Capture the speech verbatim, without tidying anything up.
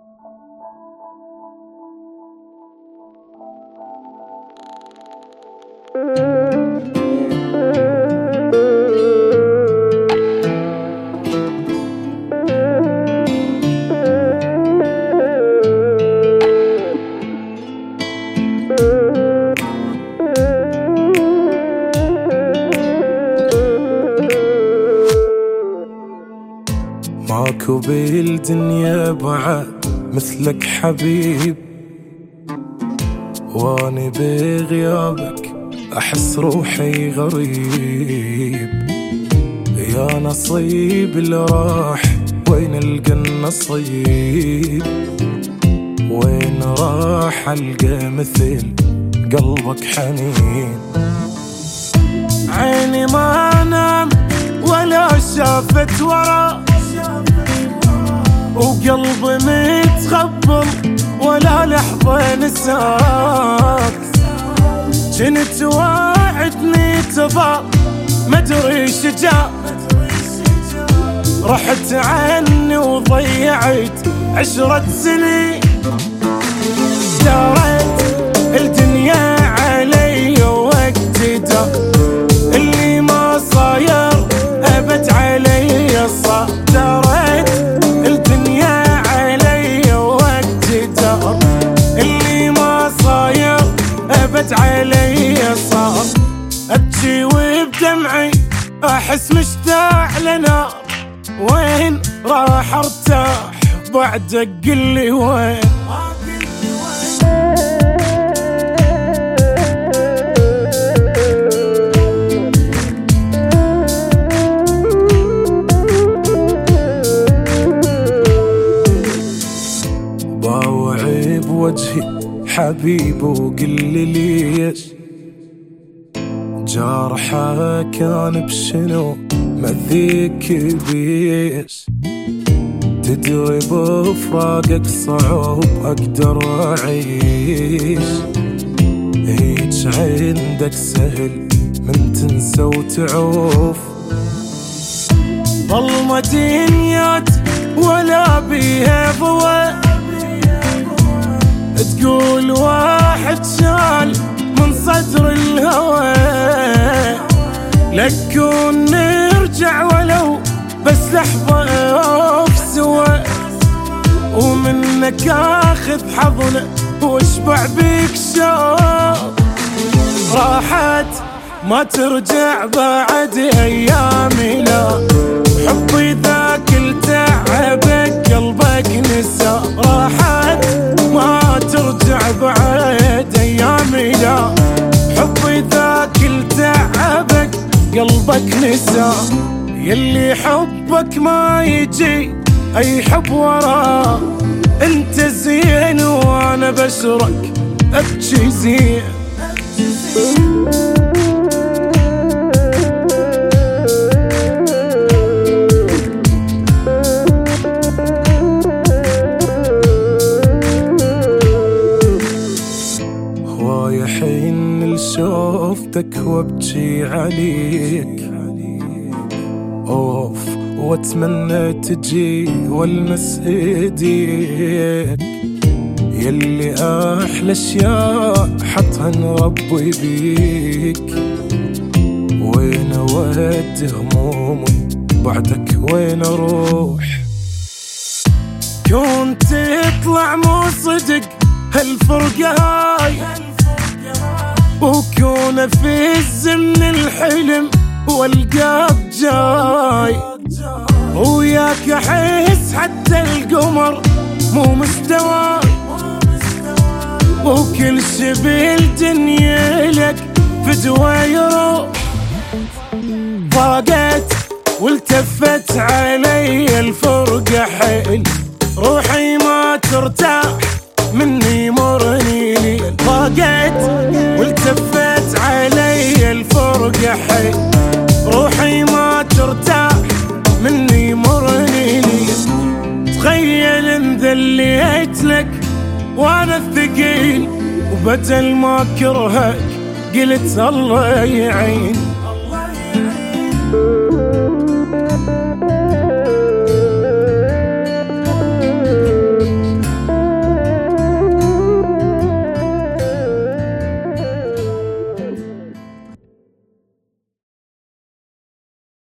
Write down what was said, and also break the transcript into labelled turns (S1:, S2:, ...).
S1: ماكو بالدنيا بعد مثلك حبيب، واني بغيابك احس روحي غريب. يا نصيب اللي راح وين القى النصيب، وين راح القى مثل قلبك حنين. عيني ما نام ولا شافت ورا، وقلبي متخبل ولا لحظة نساك. جنت واعدني تظل مدري شجاع، رحت عني وضيعت عشرة سنين. دارت الدنيا علي وقتي دار، اللي ما صاير أبد علي صار. دارت الدنيا علي وقتي دار، اللي ما صاير أبد علي صار. أبكي وبدمعي أحس مشتاق لنار، وين راح ارتاح بعدك قلي وين. باوعي بوجهي حبيب وقلي ليش، جارحة كان بشنو مذيك بيش. تدري بفراقك صعب اقدر اعيش، هيج عندك سهل من تنسى وتعوف. ظلمة دنيات ولا بيها ضوء، تقول واحد شال من صدر الهوى. لكون نرجع ولو بس لحظة سوا، ومنك اخذ حظنا واشبع بيك شوق. راحت ما ترجع بعد ايامي، لا حبي ذاك التعبك قلبك نسى. راحت ما ترجع بعد ايامي، لا حبي ذاك التعبك قلبك نسى. يلي حبك ما يجي اي حب وراه، انت زين وانا بشرك ابكي زين. هواي حين لشوفتك وابكي عليك، اوف واتمنى تجي والمس ايديك. يلي احلى اشياء حطهن ربي بيك، وين اودي همومي بعدك وين اروح. كنت تطلع مو صدق هالفرقة هاي، وكون في الزمن الحلم والقاب جاي. وياك احس حتى القمر مو مستواي، وكل شي بالدنيا لك فدوى يروح. ضاقت والتفت علي الفرقة حيل، روحي ما ترتاح مني مرني ليل. ضاقت والتفت علي الفرقة حيل، روحي ما ترتاح مني مرني ليل. تخيل ان ذليت لك وانا الثقيل، وبدل ما كرهك قلت الله يعين.